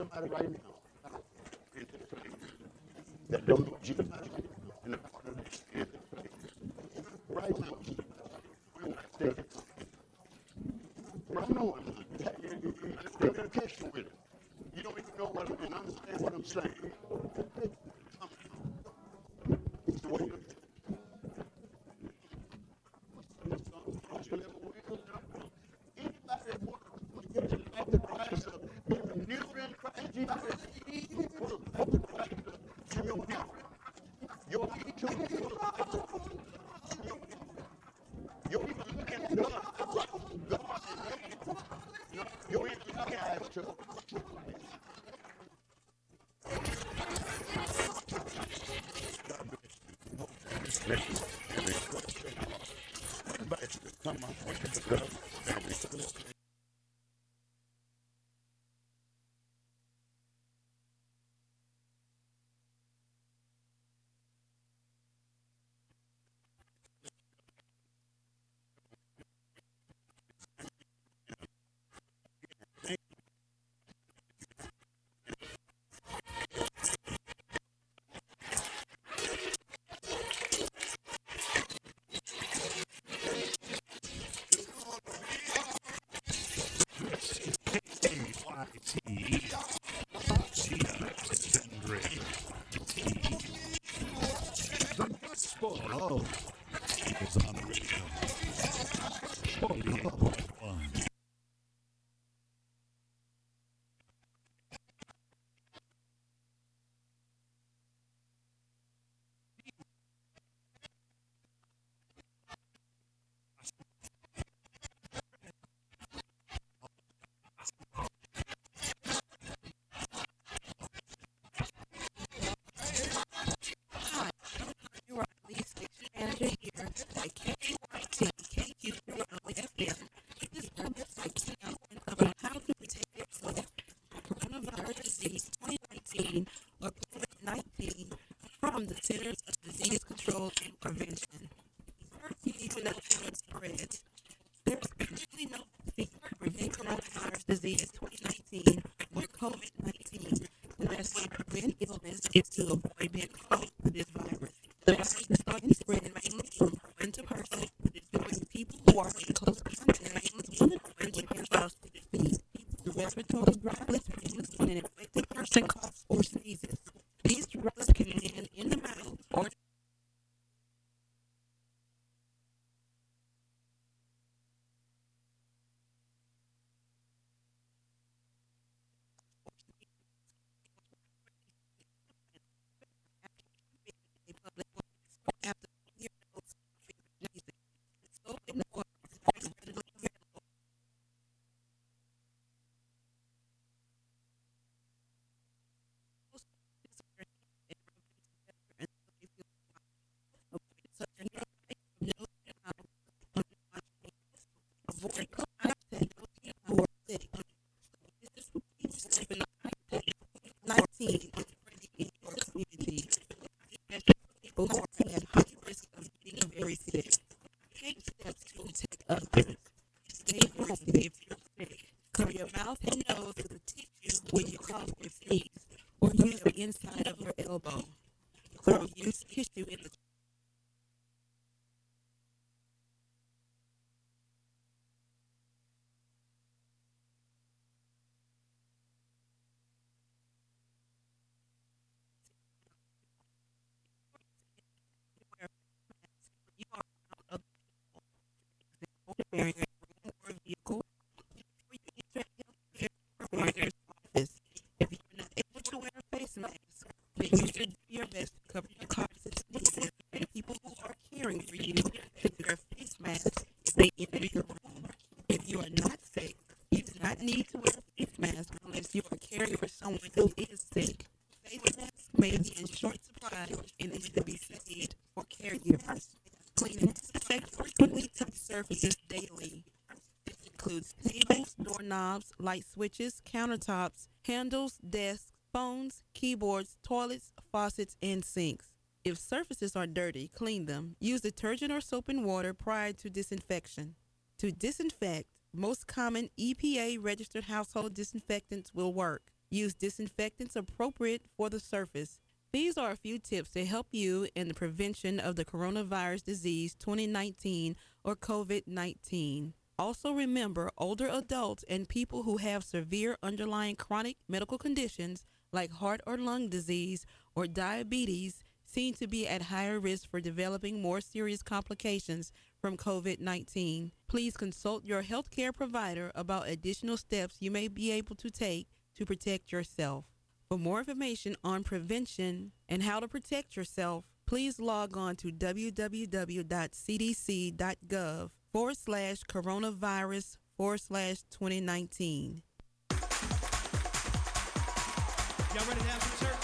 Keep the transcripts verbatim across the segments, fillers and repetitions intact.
somebody right now in this place that don't know Jesus and the part of this in this place. Right now, we want to take it. Right now, you're in a connection with it. You don't even know what and understand what I'm saying. It's the way anybody want to get to the Christ, being new in Christ Jesus, full of the Christ, to your now. Your too full of you're even looking at God. God is looking. You're even looking at to let you everybody come on with the love. Y T E G Alexandria. The gospel is on radio. forty-eight point one. You are the station manager here at K Y T K Q F M. This purpose I can about how to protect yourself from coronavirus disease twenty nineteen or COVID nineteen from the Centers of Disease Control and Prevention. First, you need to know how it spreads. There's currently no vaccine to prevent coronavirus disease twenty nineteen or COVID nineteen. The best way to prevent illness is to avoid being exposed to this virus. The virus is starting to spread mainly from person to person, but it's doing people who are in close contact mainly with one another when exposed to this disease. The respiratory droplets produced when an infected person coughs or sneezes. These droplets can land in the mouth or a public place after your nose sneezing. So in order to readily avoid contact with people who are sick. nineteen is spreading in your community, especially people who are at high risk of getting very sick. Take steps to protect others. Stay home if you're sick. Cover your mouth and nose with a tissue when you cough or sneeze, or use the inside of your elbow. Throw used tissue in the you are out of the wearing a room or vehicle before you enter a healthcare provider's office. If you're not able to wear a face mask, then you should do your best to cover your coughs and sneezes, and people who are caring for you should wear a face mask if they enter your room. If you are not sick, you do not need to wear a face mask unless you are caring for someone who is sick. Face masks may be in short supply and they should be saved for caregivers. Clean and disinfect frequently touch surfaces daily. This includes tables, doorknobs, light switches, countertops, handles, desks, phones, keyboards, toilets, faucets, and sinks. If surfaces are dirty, clean them. Use detergent or soap and water prior to disinfection. To disinfect, most common E P A registered household disinfectants will work. Use disinfectants appropriate for the surface. These are a few tips to help you in the prevention of the coronavirus disease twenty nineteen or COVID nineteen. Also remember, older adults and people who have severe underlying chronic medical conditions like heart or lung disease or diabetes seem to be at higher risk for developing more serious complications from COVID nineteen. Please consult your healthcare provider about additional steps you may be able to take to protect yourself. For more information on prevention and how to protect yourself, please log on to www.cdc.gov forward slash coronavirus forward slash 2019. Y'all ready to have some church?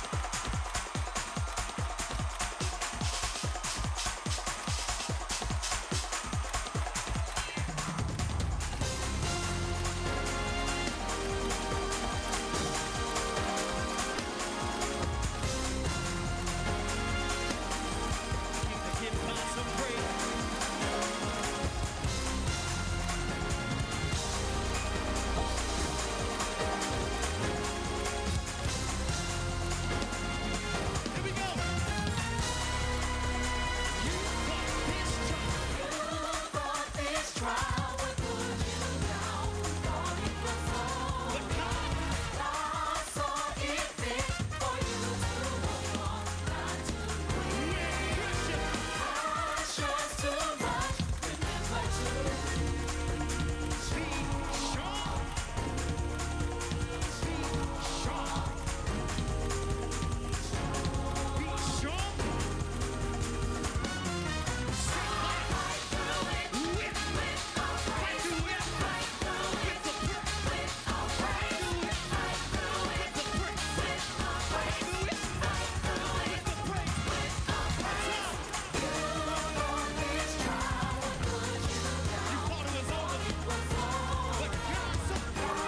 Give God some praise. Here we go. You fought this trial. But God, be strong. Be strong. Be strong. Say what? Fight through it. With. Fight through it. With the brick. Fight through it. With the brick. Fight through it. With the brick. You thought it was over, but God said,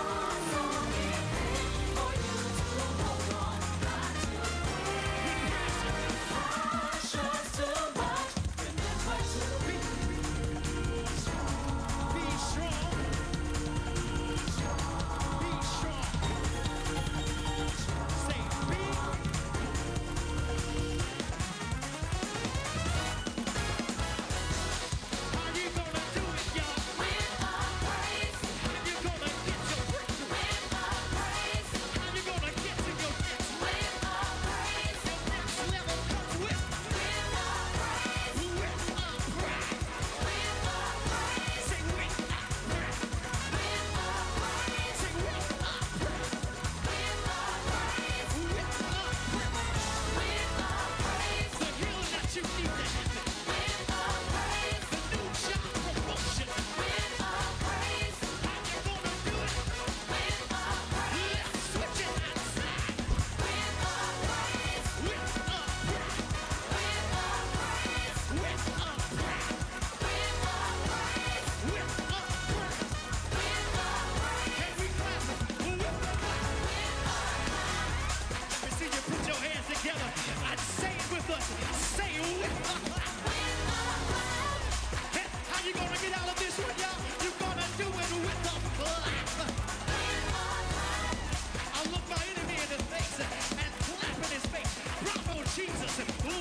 be strong. Be strong. Say, be. How you gonna do it, y'all? How you gonna get your breakthrough? How you gonna get to your next next level? 'Cause with with a praise. Say with a praise. Say with a praise. With a praise. The healing that you need to happen. The new job promotion. How you gonna do it? Let's switch it outside. With a praise. With a praise. With a praise. With a praise. Can we clap? With a Let me see you put your hands together and say it with us. Say it with us. Hey, how you gonna get out of this one, y'all? You gonna do it with a clap. I look my enemy in the face and clap in his face. Bravo, Jesus.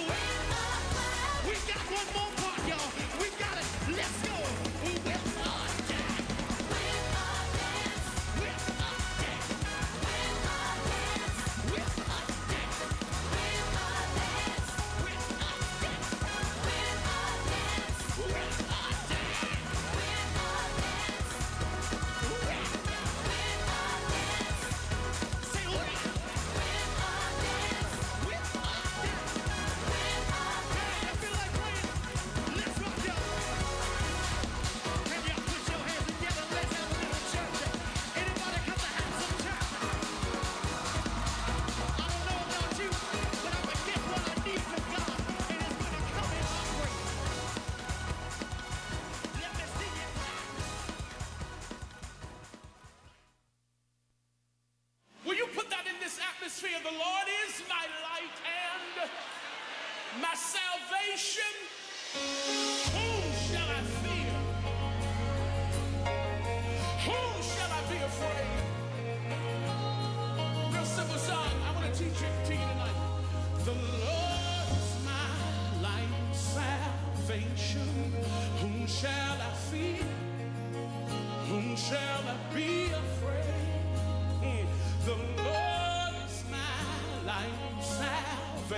We got one more part, y'all. We got it. Let's go. With a dance. With a dance. With a dance. With a dance. With a dance. With a Say what? With a Hey, I feel like playing. Let's rock, y'all. Can y'all put your hands together? Let's have a little church. Anybody come to have some church? I don't know about you, but I'm gonna get what I need from God, and it's gonna come in my praise. Let me see it. Will you put that in this atmosphere? The Lord is my light and my salvation. Whom shall I fear? Whom shall I be afraid?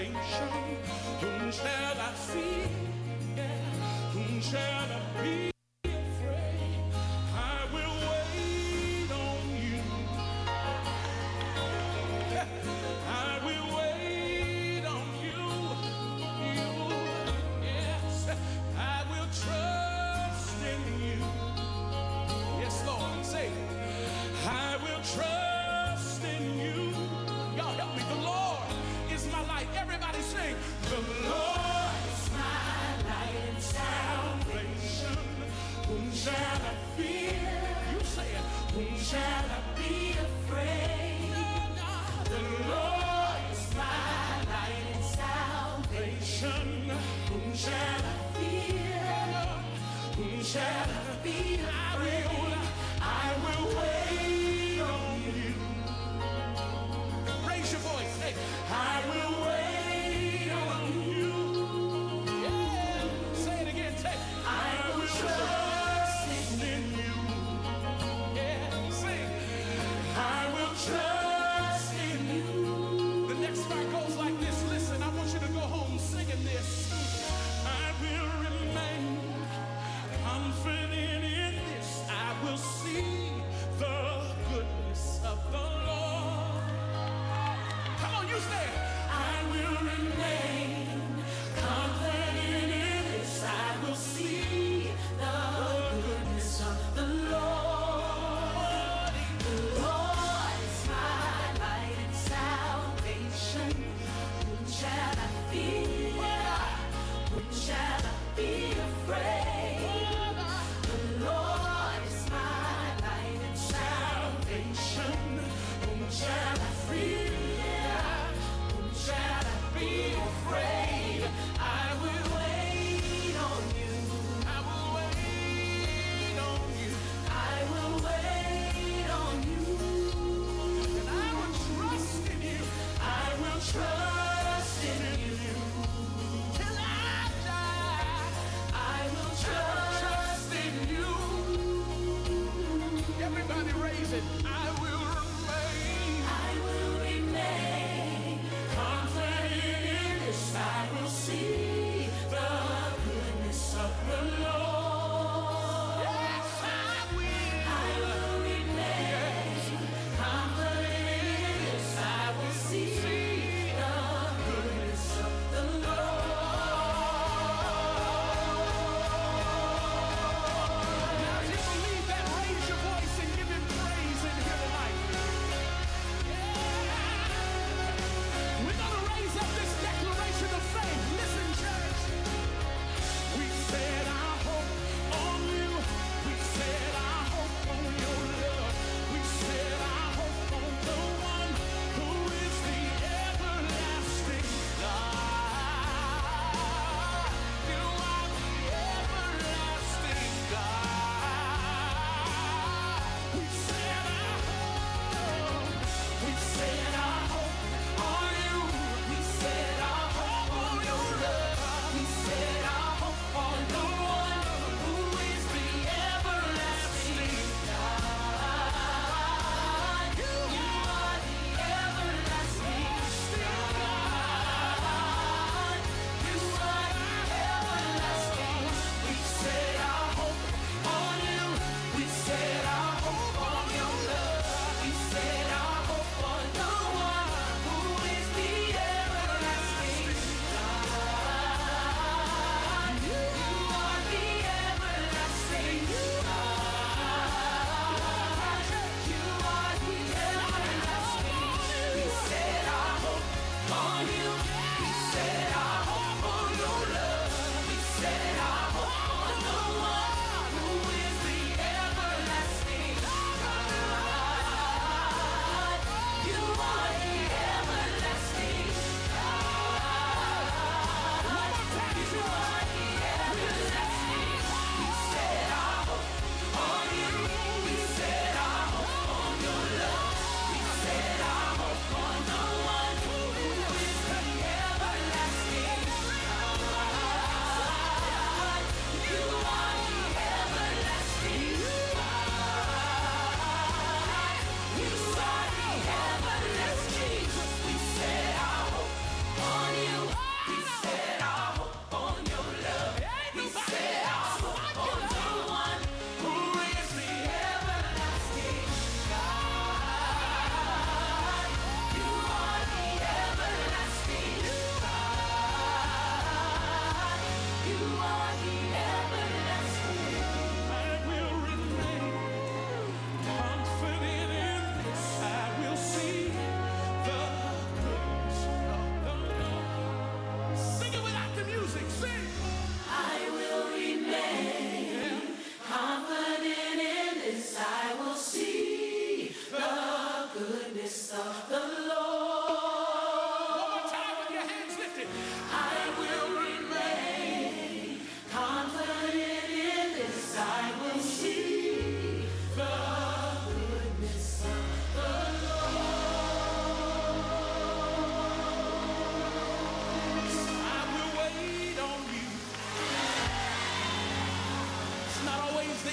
salvation. Whom shall I fear? Yeah. Whom shall I be afraid? I will wait on you. I will wait on you. You, yes. I will trust in you. Yes, Lord. Say, I will trust in you. Y'all help me. The Lord is my light. Everybody sing. The Lord is my light and salvation.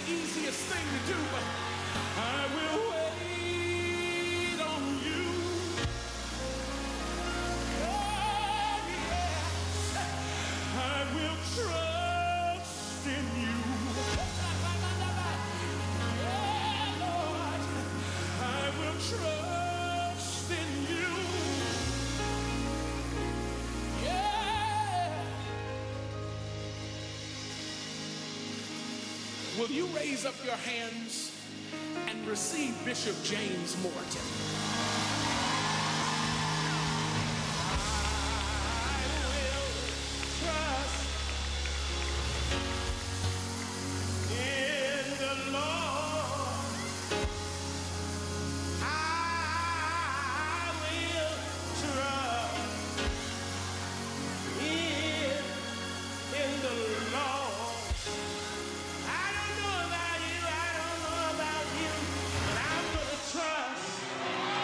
easiest thing to do. I will wait on you. Oh, yes. I will trust in you. Yeah, Lord. I will trust in you. Yeah. Will you raise up your hands and receive Bishop James Morton? I will trust in the Lord. I will trust in, in the Lord. I don't know about you, I don't know about you, but I'm gonna trust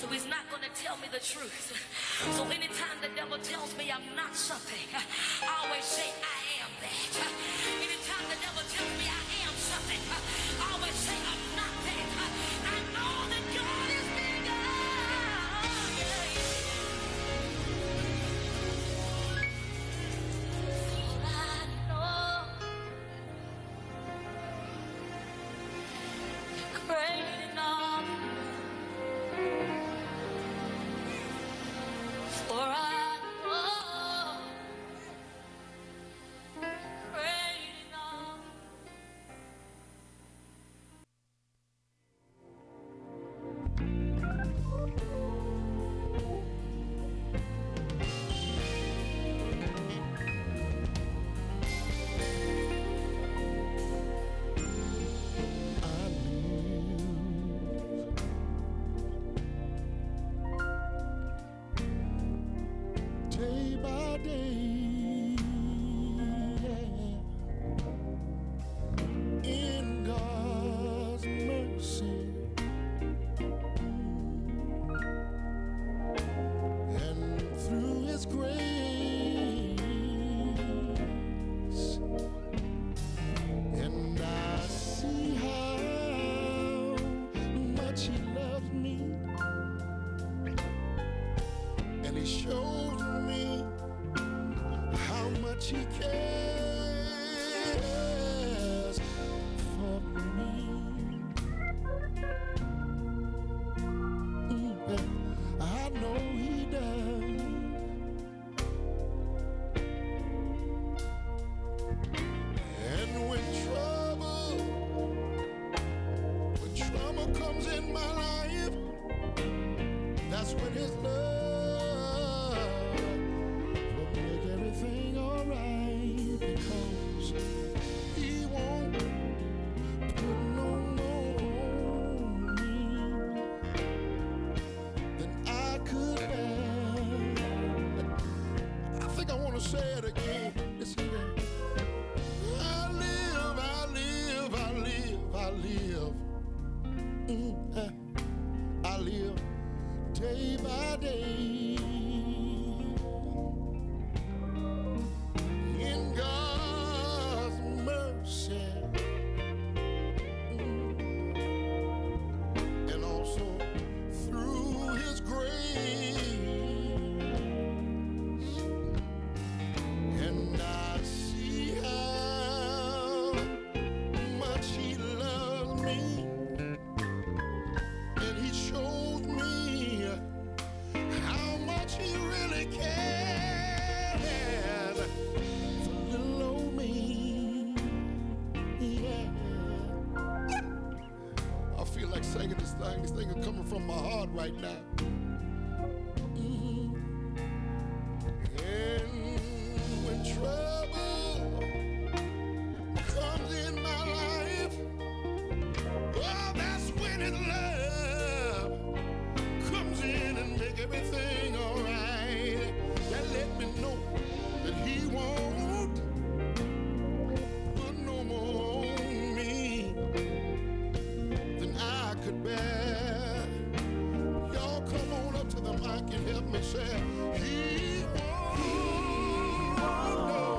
So he's not going to tell me the truth. So anytime the devil tells me I'm not something, I always say I am that. Anytime the devil tells me I am something, I always say I'm not that. I know that God is bigger. Yeah, yeah. For I know you're great enough. For I know great enough. I live day by day, yeah, in God's mercy and through His grace, and I see how much He loves me, and He shows me how much He cares for me. Mm, yeah, I know He does. And when trouble, when trouble comes in my life, that's when His love will make everything alright, because He won't put no more on me than I could bear. I think I want to say it again. Listen here. I live, I live, I live, I live. Mm, eh, I live day by day in God's mercy, mm, and also through His grace, and I see how much He loves me, and He shows me how much He really cares for little old me. Yeah, I feel like singing this thing. This thing is coming from my heart right now. Mhm. And when trouble comes in my life, oh, that's when His love comes in and make everything alright. That let me know that He won't put no more on me than I could bear. Y'all come on up to the mic and help me say, He won't, no,